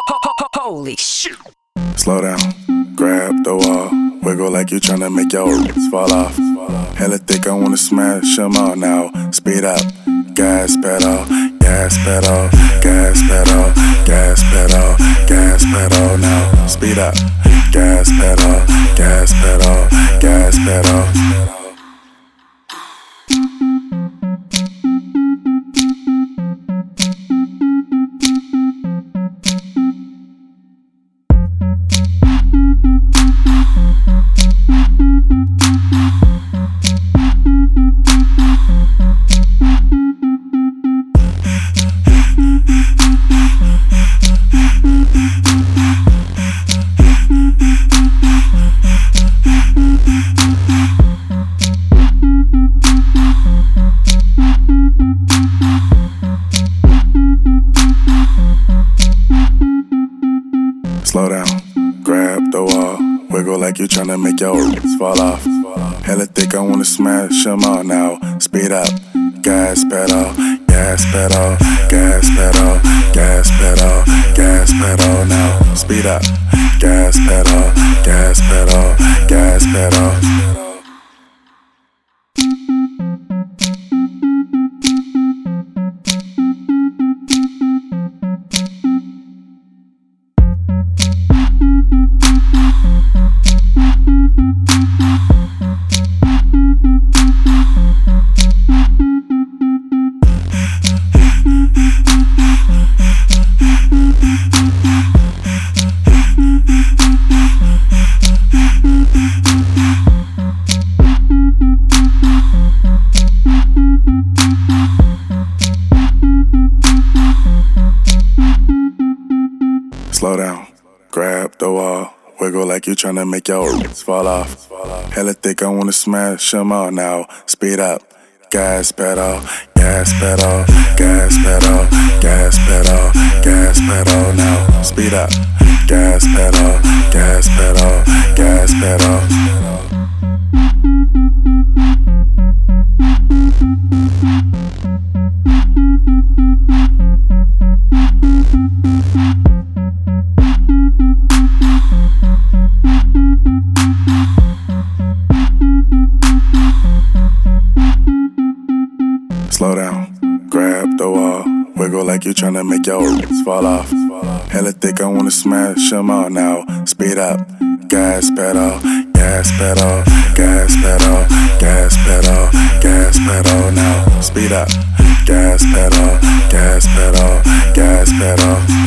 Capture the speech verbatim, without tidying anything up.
Holy shit. Slow down, grab the wall, wiggle like you tryna make your roots fall off. Hella thick, I wanna smash them all now. Speed up, gas pedal, gas pedal, gas pedal, gas pedal, gas pedal now. Speed up, gas pedal, gas pedal, gas pedal. Slow down, grab the wall, wiggle like you tryna make your roots fall off. Hella thick, I wanna smash them all now. Speed up, gas pedal, gas pedal, gas pedal, gas pedal, gas pedal now. Speed up, gas pedal, gas pedal, gas pedal. Slow down, grab the wall, wiggle like you tryna make your roots fall off. Hella thick, I wanna smash them all now. Speed up, gas pedal, gas pedal, gas pedal, gas pedal, gas pedal now. Speed up, gas pedal, gas pedal, gas pedal. Slow down, grab the wall, wiggle like you tryna make your roots fall off. Hella thick, I wanna smash them all now. Speed up, gas pedal, gas pedal, gas pedal, gas pedal, gas pedal now. Speed up, gas pedal, gas pedal, gas pedal.